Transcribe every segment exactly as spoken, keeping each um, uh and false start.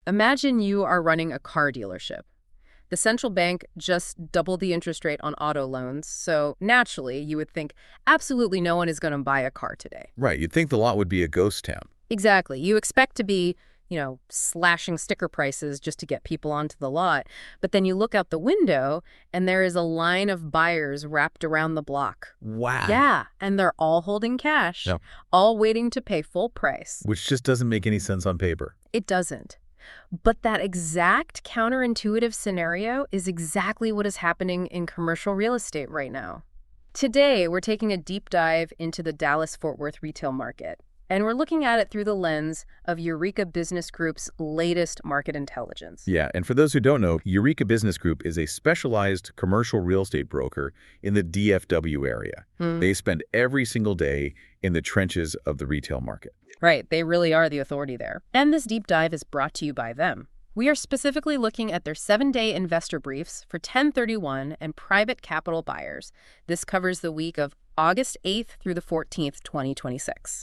Imagine you are running a car dealership. The central bank just doubled the interest rate on auto loans, so naturally you would think absolutely no one is going to buy a car today. Right, you'd think the lot would be a ghost town. Exactly. You expect to be, you know, slashing sticker prices just to get people onto the lot, but then you look out the window and there is a line of buyers wrapped around the block. Wow. Yeah, and they're all holding cash, Yep. all waiting to pay full price. Which just doesn't make any sense on paper. It doesn't. But that exact counterintuitive scenario is exactly what is happening in commercial real estate right now. Today, we're taking a deep dive into the Dallas-Fort Worth retail market, and we're looking at it through the lens of Eureka Business Group's latest market intelligence. Yeah, and for those who don't know, Eureka Business Group is a specialized commercial real estate broker in the D F W area. Hmm. They spend every single day in the trenches of the retail market. Right, they really are the authority there. And this deep dive is brought to you by them. We are specifically looking at their seven-day investor briefs for ten thirty-one and private capital buyers. This covers the week of August eighth through the fourteenth, twenty twenty-six.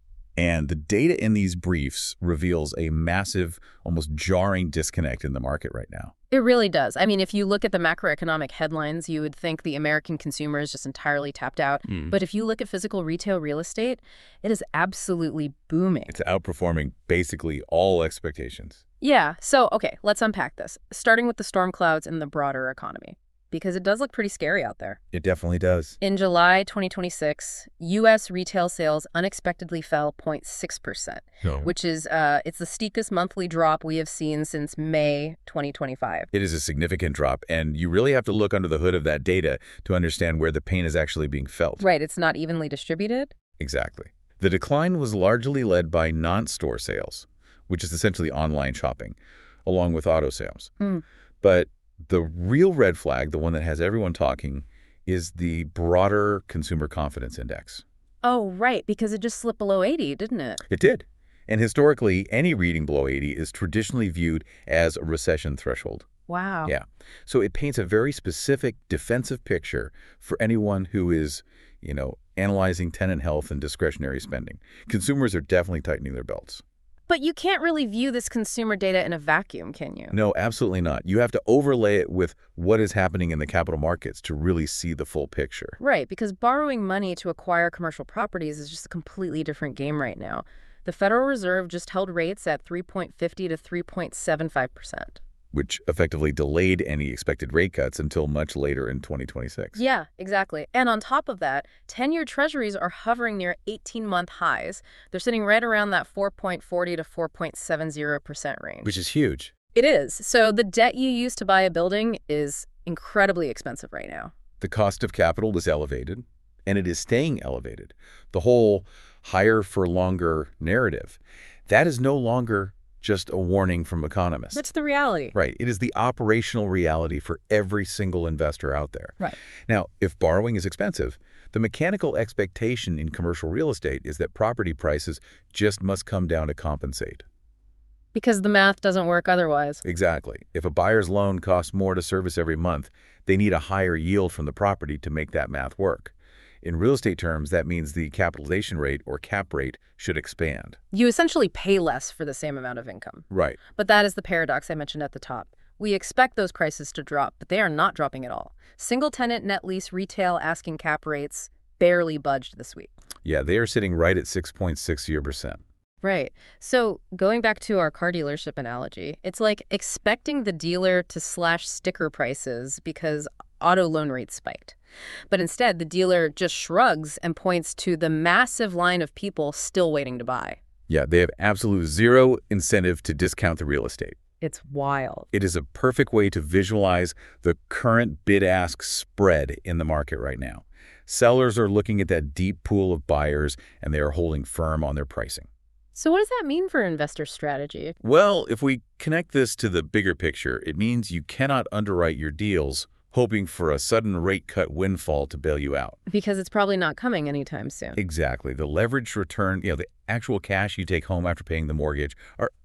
And the data in these briefs reveals a massive, almost jarring disconnect in the market right now. It really does. I mean, if you look at the macroeconomic headlines, you would think the American consumer is just entirely tapped out. Mm. But if you look at physical retail real estate, it is absolutely booming. It's outperforming basically all expectations. Yeah. So, okay, let's unpack this, starting with the storm clouds and the broader economy, because it does look pretty scary out there. It definitely does. In July twenty twenty-six, U S retail sales unexpectedly fell zero point six percent, No. which is uh, it's the steepest monthly drop we have seen since May twenty twenty-five. It is a significant drop, and you really have to look under the hood of that data to understand where the pain is actually being felt. Right, it's not evenly distributed. Exactly. The decline was largely led by non-store sales, which is essentially online shopping, along with auto sales. Mm. But the real red flag, the one that has everyone talking, is the broader consumer confidence index. Oh, right, because it just slipped below eighty, didn't it? It did. And historically, any reading below eighty is traditionally viewed as a recession threshold. Wow. Yeah. So it paints a very specific defensive picture for anyone who is, you know, analyzing tenant health and discretionary spending. Consumers are definitely tightening their belts. But you can't really view this consumer data in a vacuum, can you? No, absolutely not. You have to overlay it with what is happening in the capital markets to really see the full picture. Right, because borrowing money to acquire commercial properties is just a completely different game right now. The Federal Reserve just held rates at three point five zero to three point seven five percent. Which effectively delayed any expected rate cuts until much later in twenty twenty-six. Yeah, exactly. And on top of that, ten-year treasuries are hovering near eighteen-month highs. They're sitting right around that four point four zero to four point seven zero percent range. Which is huge. It is. So the debt you use to buy a building is incredibly expensive right now. The cost of capital is elevated, and it is staying elevated. The whole higher for longer narrative, that is no longer just a warning from economists. That's the reality. Right. It is the operational reality for every single investor out there. Right. Now, if borrowing is expensive, the mechanical expectation in commercial real estate is that property prices just must come down to compensate. Because the math doesn't work otherwise. Exactly. If a buyer's loan costs more to service every month, they need a higher yield from the property to make that math work. In real estate terms, that means the capitalization rate, or cap rate, should expand. You essentially pay less for the same amount of income. Right. But that is the paradox I mentioned at the top. We expect those prices to drop, but they are not dropping at all. Single-tenant net lease retail asking cap rates barely budged this week. Yeah, they are sitting right at six point six zero percent. Right. So going back to our car dealership analogy, it's like expecting the dealer to slash sticker prices because auto loan rates spiked. But instead, the dealer just shrugs and points to the massive line of people still waiting to buy. Yeah, they have absolute zero incentive to discount the real estate. It's wild. It is a perfect way to visualize the current bid-ask spread in the market right now. Sellers are looking at that deep pool of buyers, and they are holding firm on their pricing. So what does that mean for investor strategy? Well, if we connect this to the bigger picture, it means you cannot underwrite your deals hoping for a sudden rate cut windfall to bail you out. Because it's probably not coming anytime soon. Exactly. The leveraged return, you know, the actual cash you take home after paying the mortgage are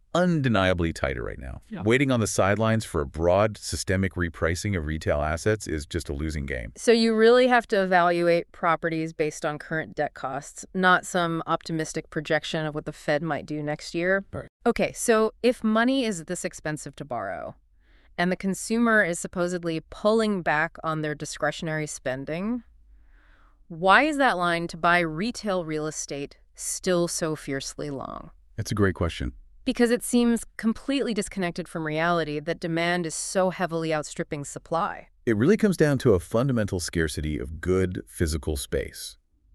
undeniably tighter right now. Yeah. Waiting on the sidelines for a broad, systemic repricing of retail assets is just a losing game. So you really have to evaluate properties based on current debt costs, not some optimistic projection of what the Fed might do next year. Right. Okay, so if money is this expensive to borrow, and the consumer is supposedly pulling back on their discretionary spending, why is that line to buy retail real estate still so fiercely long? That's a great question. Because it seems completely disconnected from reality that demand is so heavily outstripping supply. It really comes down to a fundamental scarcity of good physical space.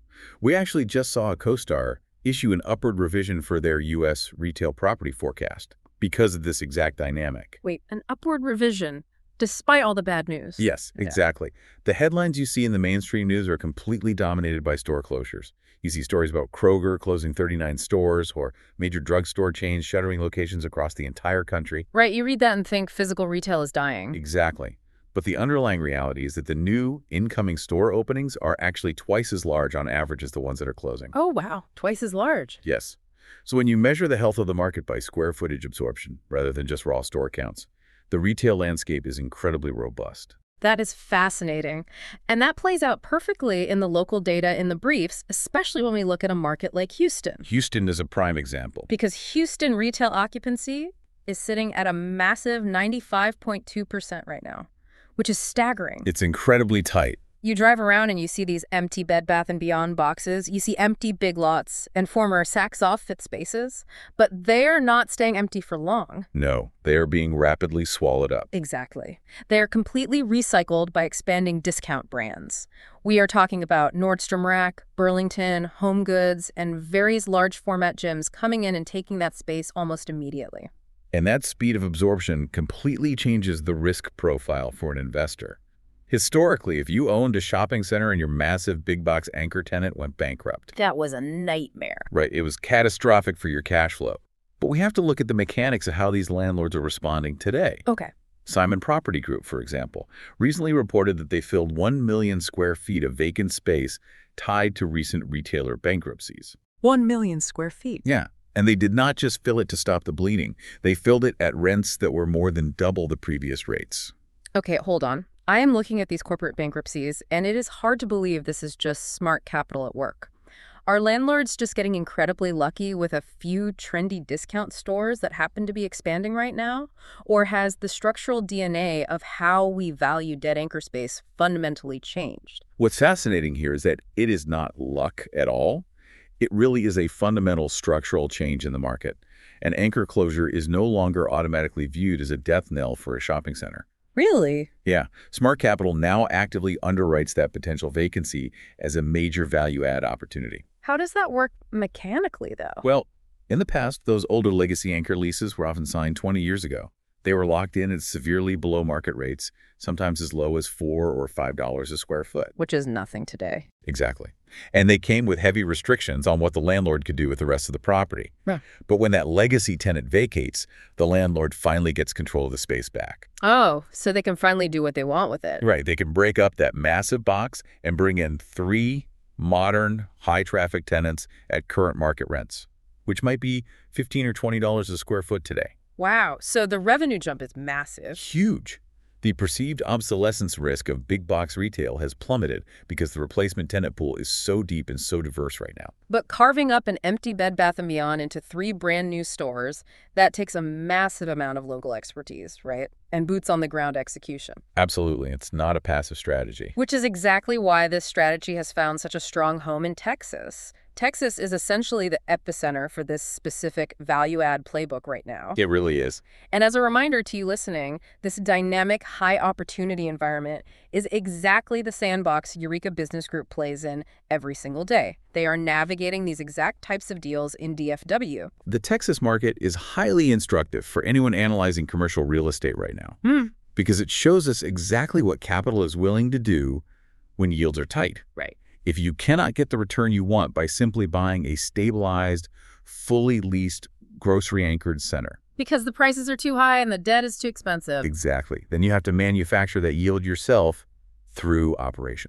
We actually just saw a CoStar issue an upward revision for their U S retail property forecast because of this exact dynamic. Wait, an upward revision, despite all the bad news? Yes, Yeah. exactly. The headlines you see in the mainstream news are completely dominated by store closures. You see stories about Kroger closing thirty-nine stores or major drugstore chains shuttering locations across the entire country. Right, you read that and think physical retail is dying. Exactly. But the underlying reality is that the new incoming store openings are actually twice as large on average as the ones that are closing. Oh, wow, twice as large. Yes. So when you measure the health of the market by square footage absorption rather than just raw store counts, the retail landscape is incredibly robust. That is fascinating. And that plays out perfectly in the local data in the briefs, especially when we look at a market like Houston. Houston is a prime example. Because Houston retail occupancy is sitting at a massive ninety-five point two percent right now, which is staggering. It's incredibly tight. You drive around and you see these empty Bed Bath and Beyond boxes. You see empty Big Lots and former Saks Off Fit spaces, but they're not staying empty for long. No, they are being rapidly swallowed up. Exactly. They are completely recycled by expanding discount brands. We are talking about Nordstrom Rack, Burlington, Home Goods, and various large format gyms coming in and taking that space almost immediately. And that speed of absorption completely changes the risk profile for an investor. Historically, if you owned a shopping center and your massive big box anchor tenant went bankrupt, That was a nightmare. right, it was catastrophic for your cash flow. But we have to look at the mechanics of how these landlords are responding today. Okay. Simon Property Group, for example, recently reported that they filled one million square feet of vacant space tied to recent retailer bankruptcies. One million square feet. Yeah, and they did not just fill it to stop the bleeding. They filled it at rents that were more than double the previous rates. Okay, hold on. I am looking at these corporate bankruptcies, and it is hard to believe this is just smart capital at work. Are landlords just getting incredibly lucky with a few trendy discount stores that happen to be expanding right now? Or has the structural D N A of how we value dead anchor space fundamentally changed? What's fascinating here is that it is not luck at all. It really is a fundamental structural change in the market. An anchor closure is no longer automatically viewed as a death knell for a shopping center. Really? Yeah, Smart Capital now actively underwrites that potential vacancy as a major value-add opportunity. How does that work mechanically, though? Well, in the past, those older legacy anchor leases were often signed twenty years ago. They were locked in at severely below market rates, sometimes as low as four or five dollars a square foot. Which is nothing today. Exactly. And they came with heavy restrictions on what the landlord could do with the rest of the property. Yeah. But when that legacy tenant vacates, the landlord finally gets control of the space back. Oh, so they can finally do what they want with it. Right. They can break up that massive box and bring in three modern, high-traffic tenants at current market rents, which might be fifteen or twenty dollars a square foot today. Wow, so the revenue jump is massive. Huge. The perceived obsolescence risk of big box retail has plummeted because the replacement tenant pool is so deep and so diverse right now. But carving up an empty Bed Bath and Beyond into three brand new stores, that takes a massive amount of local expertise, right? And boots on the ground execution. Absolutely. It's not a passive strategy. Which is exactly why this strategy has found such a strong home in Texas. Texas is essentially the epicenter for this specific value-add playbook right now. It really is. And as a reminder to you listening, this dynamic, high-opportunity environment is exactly the sandbox Eureka Business Group plays in every single day. They are navigating these exact types of deals in D F W. The Texas market is highly instructive for anyone analyzing commercial real estate right now, Hmm. because it shows us exactly what capital is willing to do when yields are tight. Right. If you cannot get the return you want by simply buying a stabilized, fully leased, grocery-anchored center. Because the prices are too high and the debt is too expensive. Exactly. Then you have to manufacture that yield yourself through operations.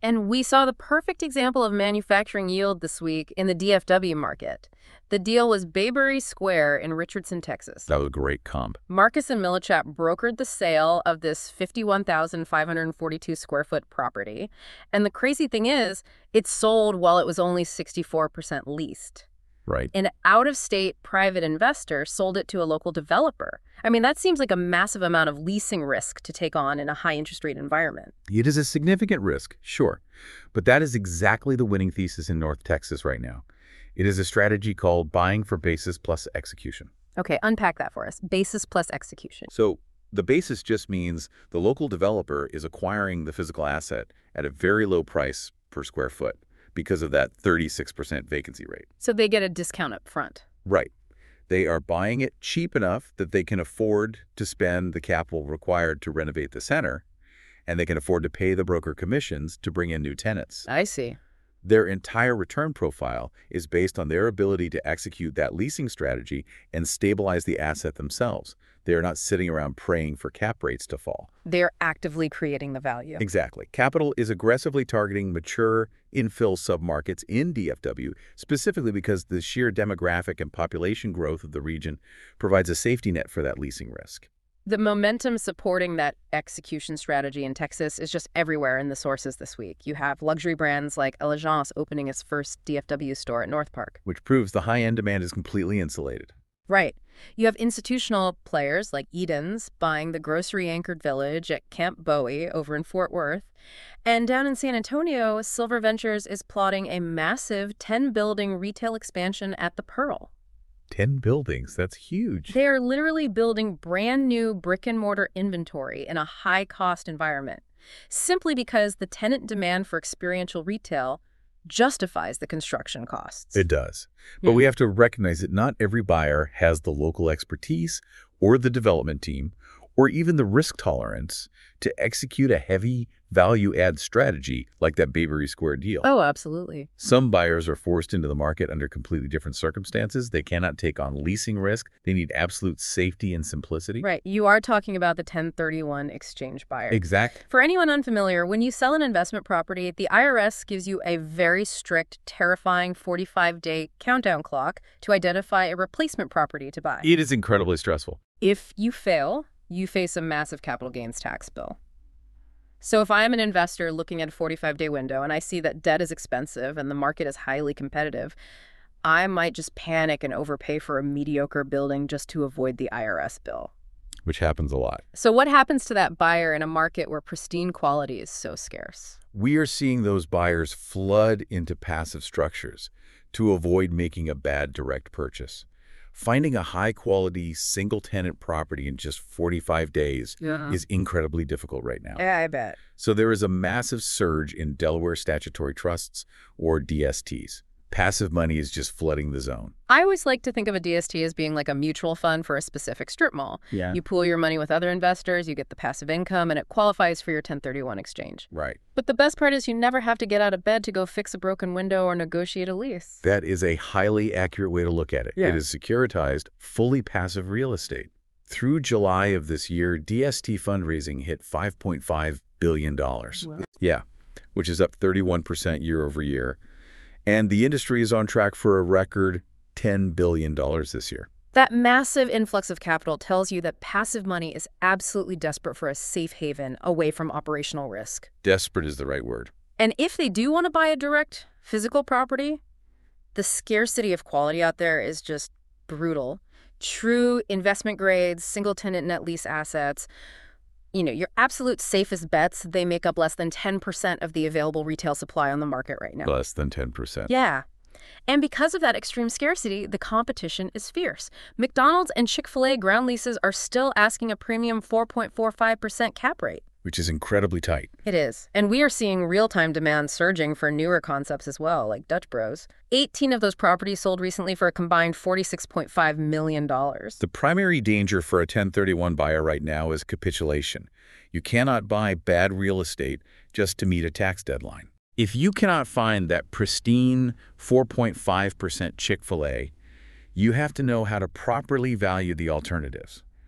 And we saw the perfect example of manufacturing yield this week in the D F W market. The deal was Bayberry Square in Richardson, Texas. That was a great comp. Marcus and Millichap brokered the sale of this fifty-one thousand five hundred forty-two square foot property. And the crazy thing is, it sold while it was only sixty-four percent leased. Right. An out-of-state private investor sold it to a local developer. I mean, that seems like a massive amount of leasing risk to take on in a high-interest rate environment. It is a significant risk, sure. But that is exactly the winning thesis in North Texas right now. It is a strategy called buying for basis plus execution. Okay, unpack that for us. Basis plus execution. So the basis just means the local developer is acquiring the physical asset at a very low price per square foot because of that thirty-six percent vacancy rate. So they get a discount up front. Right. They are buying it cheap enough that they can afford to spend the capital required to renovate the center, and they can afford to pay the broker commissions to bring in new tenants. I see. Their entire return profile is based on their ability to execute that leasing strategy and stabilize the asset themselves. They are not sitting around praying for cap rates to fall. They're actively creating the value. Exactly. Capital is aggressively targeting mature infill submarkets in D F W, specifically because the sheer demographic and population growth of the region provides a safety net for that leasing risk. The momentum supporting that execution strategy in Texas is just everywhere in the sources this week. You have luxury brands like Elegance opening its first D F W store at North Park. Which proves the high-end demand is completely insulated. Right. You have institutional players like Eden's buying the grocery-anchored village at Camp Bowie over in Fort Worth. And down in San Antonio, Silver Ventures is plotting a massive ten-building retail expansion at the Pearl. Ten buildings, that's huge. They are literally building brand new brick-and-mortar inventory in a high-cost environment, simply because the tenant demand for experiential retail justifies the construction costs. It does. But Hmm. we have to recognize that not every buyer has the local expertise or the development team or even the risk tolerance to execute a heavy value-add strategy like that Bayberry Square deal. Oh, absolutely. Some buyers are forced into the market under completely different circumstances. They cannot take on leasing risk. They need absolute safety and simplicity. Right. You are talking about the ten thirty-one exchange buyer. Exactly. For anyone unfamiliar, when you sell an investment property, the I R S gives you a very strict, terrifying forty-five day countdown clock to identify a replacement property to buy. It is incredibly stressful. If you fail, you face a massive capital gains tax bill. So if I am an investor looking at a forty-five day window and I see that debt is expensive and the market is highly competitive, I might just panic and overpay for a mediocre building just to avoid the I R S bill. Which happens a lot. So what happens to that buyer in a market where pristine quality is so scarce? We are seeing those buyers flood into passive structures to avoid making a bad direct purchase. Finding a high-quality, single-tenant property in just forty-five days Yeah. is incredibly difficult right now. Yeah, I bet. So there is a massive surge in Delaware statutory trusts, or D S Ts. Passive money is just flooding the zone. I always like to think of a D S T as being like a mutual fund for a specific strip mall. Yeah. You pool your money with other investors, you get the passive income, and it qualifies for your ten thirty-one exchange. Right. But the best part is you never have to get out of bed to go fix a broken window or negotiate a lease. That is a highly accurate way to look at it. Yeah. It is securitized, fully passive real estate. Through July of this year, D S T fundraising hit five point five billion dollars. Wow. Yeah, which is up thirty-one percent year over year. And the industry is on track for a record ten billion dollars this year. That massive influx of capital tells you that passive money is absolutely desperate for a safe haven away from operational risk. Desperate is the right word. And if they do want to buy a direct physical property, the scarcity of quality out there is just brutal. True investment grades, single tenant net lease assets, you know, your absolute safest bets, they make up less than ten percent of the available retail supply on the market right now. Less than ten percent. Yeah. And because of that extreme scarcity, the competition is fierce. McDonald's and Chick-fil-A ground leases are still asking a premium four point four five percent cap rate. Which is incredibly tight. It is. And we are seeing real-time demand surging for newer concepts as well, like Dutch Bros. eighteen of those properties sold recently for a combined forty-six point five million dollars. The primary danger for a ten thirty-one buyer right now is capitulation. You cannot buy bad real estate just to meet a tax deadline. If you cannot find that pristine four point five percent Chick-fil-A, you have to know how to properly value the alternatives.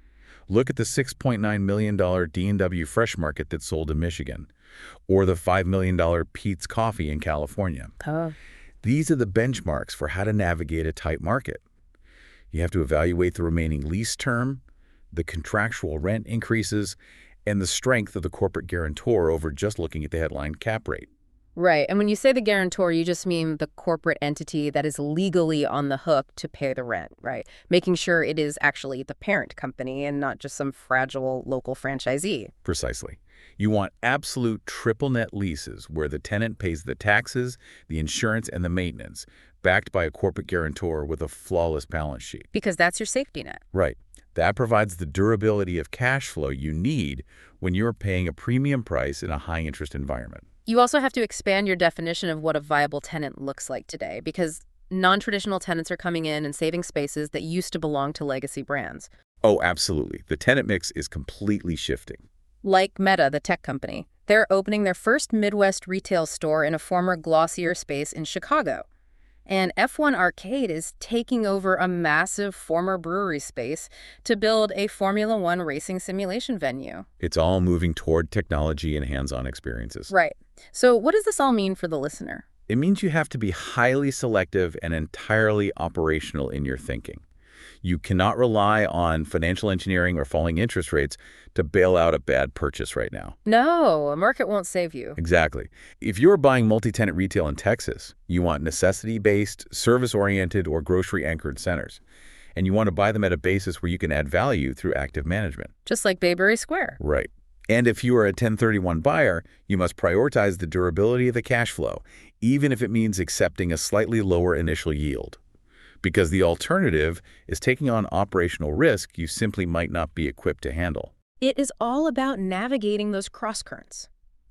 Look at the six point nine million dollar D and W Fresh Market that sold in Michigan, or the five million dollar Pete's Coffee in California. Oh. These are the benchmarks for how to navigate a tight market. You have to evaluate the remaining lease term, the contractual rent increases, and the strength of the corporate guarantor over just looking at the headline cap rate. Right. And when you say the guarantor, you just mean the corporate entity that is legally on the hook to pay the rent, right? Making sure it is actually the parent company and not just some fragile local franchisee. Precisely. You want absolute triple net leases where the tenant pays the taxes, the insurance, and the maintenance, backed by a corporate guarantor with a flawless balance sheet. Because that's your safety net. Right. That provides the durability of cash flow you need when you're paying a premium price in a high-interest environment. You also have to expand your definition of what a viable tenant looks like today, because non-traditional tenants are coming in and saving spaces that used to belong to legacy brands. Oh, absolutely. The tenant mix is completely shifting. Like Meta, the tech company. They're opening their first Midwest retail store in a former Glossier space in Chicago. And F one Arcade is taking over a massive former brewery space to build a Formula One racing simulation venue. It's all moving toward technology and hands-on experiences. Right. So what does this all mean for the listener? It means you have to be highly selective and entirely operational in your thinking. You cannot rely on financial engineering or falling interest rates to bail out a bad purchase right now. No, a market won't save you. Exactly. If you're buying multi-tenant retail in Texas, you want necessity-based, service-oriented, or grocery-anchored centers. And you want to buy them at a basis where you can add value through active management. Just like Bayberry Square. Right. And if you are a ten thirty-one buyer, you must prioritize the durability of the cash flow, even if it means accepting a slightly lower initial yield. Because the alternative is taking on operational risk you simply might not be equipped to handle. It is all about navigating those crosscurrents.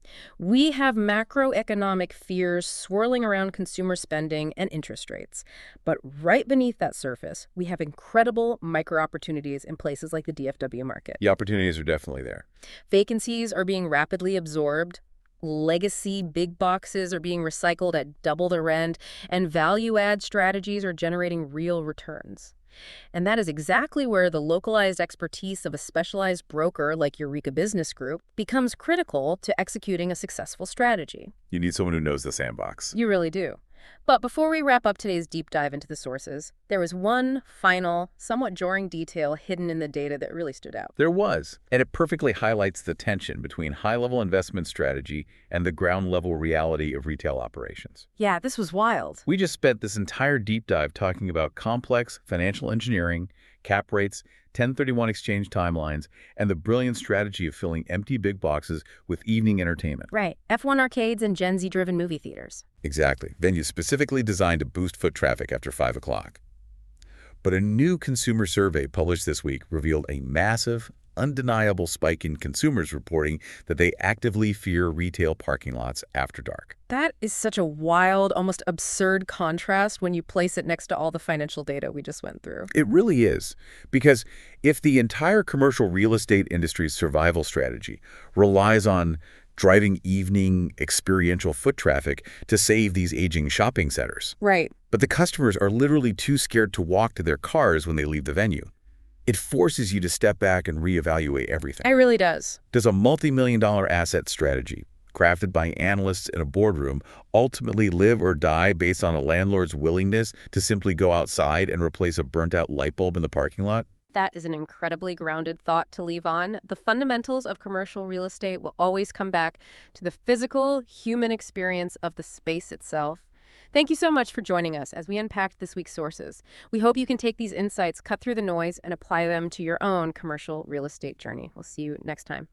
We have macroeconomic fears swirling around consumer spending and interest rates. But right beneath that surface, we have incredible micro-opportunities in places like the D F W market. The opportunities are definitely there. Vacancies are being rapidly absorbed. Legacy big boxes are being recycled at double the rent, and value-add strategies are generating real returns. And that is exactly where the localized expertise of a specialized broker like Eureka Business Group becomes critical to executing a successful strategy. You need someone who knows the sandbox. You really do. But before we wrap up today's deep dive into the sources, there was one final, somewhat jarring detail hidden in the data that really stood out. There was, and it perfectly highlights the tension between high-level investment strategy and the ground-level reality of retail operations. Yeah, this was wild. We just spent this entire deep dive talking about complex financial engineering, cap rates, ten thirty-one exchange timelines, and the brilliant strategy of filling empty big boxes with evening entertainment. Right. F one arcades and Gen Z-driven movie theaters. Exactly. Venues specifically designed to boost foot traffic after five o'clock. But a new consumer survey published this week revealed a massive, undeniable spike in consumers reporting that they actively fear retail parking lots after dark. That is such a wild, almost absurd contrast when you place it next to all the financial data we just went through. It really is. Because if the entire commercial real estate industry's survival strategy relies on driving evening experiential foot traffic to save these aging shopping centers. Right. But the customers are literally too scared to walk to their cars when they leave the venue. It forces you to step back and reevaluate everything. It really does. Does a multi-million dollar asset strategy, crafted by analysts in a boardroom, ultimately live or die based on a landlord's willingness to simply go outside and replace a burnt-out light bulb in the parking lot? That is an incredibly grounded thought to leave on. The fundamentals of commercial real estate will always come back to the physical, human experience of the space itself. Thank you so much for joining us as we unpacked this week's sources. We hope you can take these insights, cut through the noise, and apply them to your own commercial real estate journey. We'll see you next time.